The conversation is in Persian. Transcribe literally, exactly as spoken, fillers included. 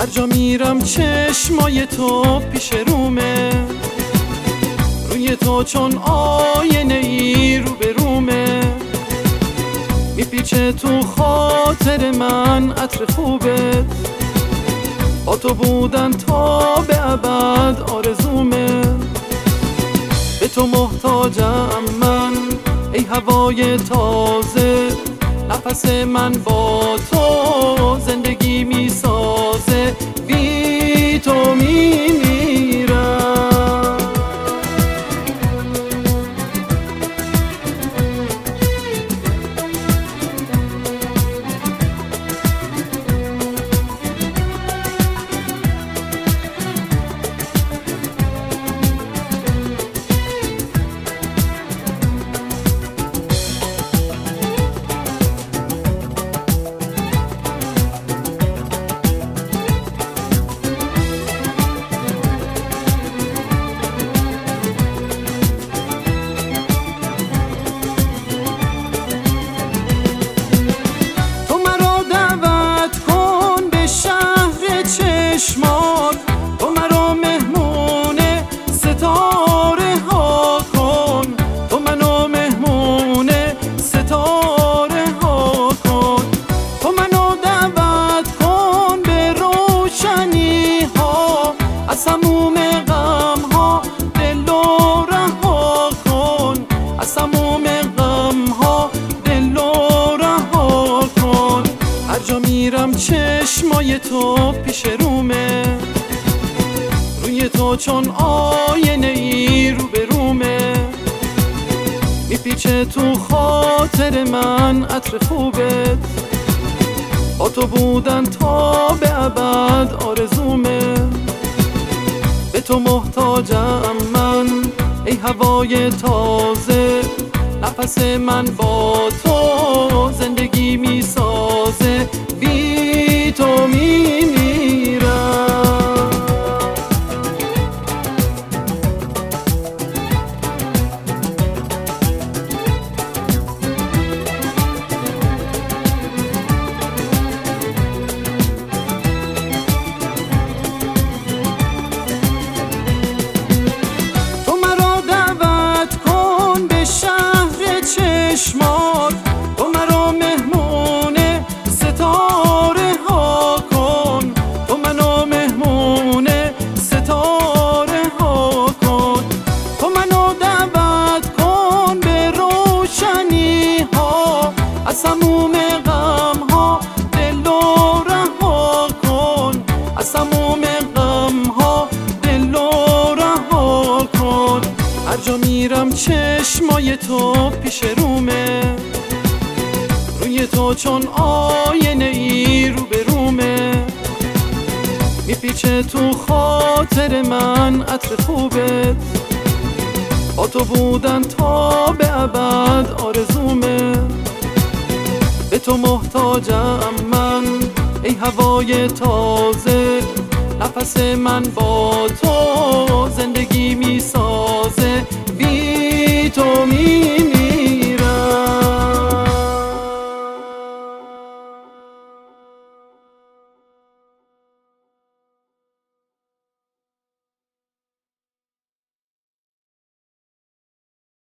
هر جا میرم چشمای تو پیش رومه، روی تو چون آینه ای رو به رومه، میپیچه تو خاطر من عطر خوبت، با تو بودن تا به ابد آرزومه. به تو محتاجم من ای هوای تازه، نفس من با تو زندگی میسازه، بی تو میمیرم. تو مرا مهمون ستاره ها کن، تو منو مهمون ستاره ها کن، تو منو دعوت کن به روشنی ها، از هموم غم ها دل و رها کن، از هموم غم ها دل و رها کن. هر جا میرم چشمای تو پیش رومه، روی تو چون آینه ای رو به رومه، میپیچه تو خاطر من عطر خوبت، با تو بودن تا به ابد آرزومه. به تو محتاجم من ای هوای تازه، نفس من با تو زندگی میسازه، بی تو میمیرم. تو مرا دعوت کن به شهر چشمات، تو مرا مهمون ستاره ها کن، تو منو مهمون ستاره ها کن، تو منو دعوت کن به روشنی ها، از هموم غم ها دل و رها کن، از هموم غم ها دل و رها کن. هر جا میرم چشمای تو پیش رومه، روی تو چون آینه ای رو به رومه، میپیچه تو خاطر من عطر خوبت، با تو بودن تا به ابد آرزومه. به تو محتاجم من ای هوای تازه، نفس من با تو زندگی